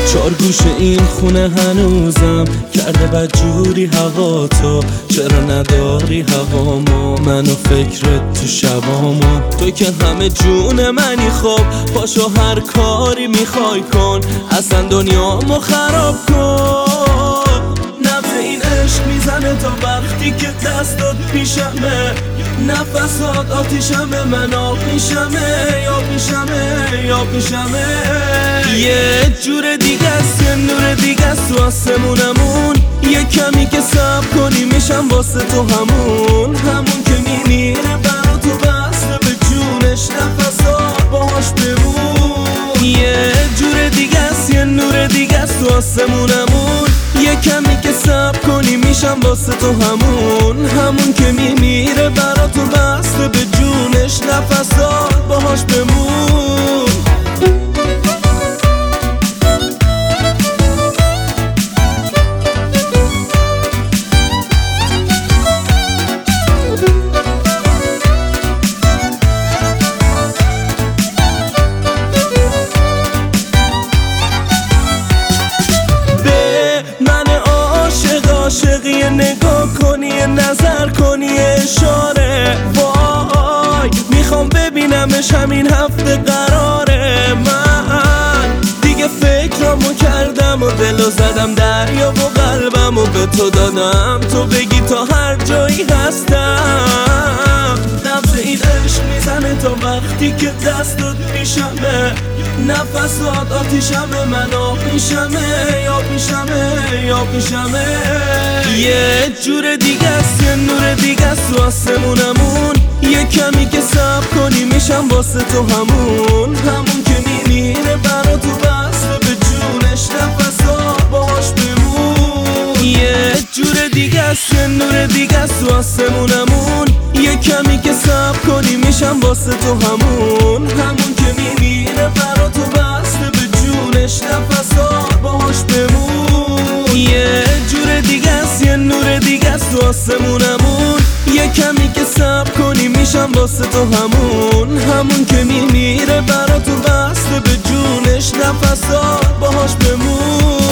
چار گوش این خونه هنوزم کرده بدجوری هوا تو، چرا نداری هوامو منو فکرت تو شبامو؟ تو که همه جون منی، خب پاشو هر کاری میخوای کن، اصلا دنیامو خراب کن. نبض این عشق میزنه تا وقتی که دستات پیشمه، نفسات آتیشمه، من آب میشمه، یاب میشمه، یاب میشمه. یه جور دیگه است، یه نور دیگه است تو آسمونمون، یه کمی که صبر کنی میشم واسه تو همون که میمیره برا تو بسته به جونش، نفسات باهاش بمون. یه جور دیگه است، یه نور دیگه است تو آسمونمون، یه کمی که صبر کنی میشم واسه تو همون که میمیره برا تو بسته به جونش، نفسات باهاش بمون. عاشقی نگاه کنی، نظر کنی، اشاره، وای میخوام ببینمش همین هفته قراره. من دیگه فکرامو کردم و دلو زدم دریا و قلبمو به تو دادم، تو بگی تا هر جایی هستم. نبض این عشق میزنه تا وقتی که دستات پیشمه، نفسات آتیشمه، من آب میشمه، یاب میشمه، یاب میشمه. یه جور دیگه است، یه نور دیگه است تو آسمونمون، یه کمی که صبر کنی میشم واسه تو همون که میمیره برا تو بسته به جونش، نفسات باهاش بمون. یه جور دیگه است، یه نور دیگه است تو آسمونمون، یه کمی که صبر کنی میشم واسه تو همون که میمیره برا تو بسته به جونش، نفسات باهاش بمون. یه جور دیگه است، یه نور دیگه است تو آسمونمون، یه کمی که صبر کنی میشم واسه تو همون که میمیره برا تو بسته به جونش، نفسات باهاش بمون.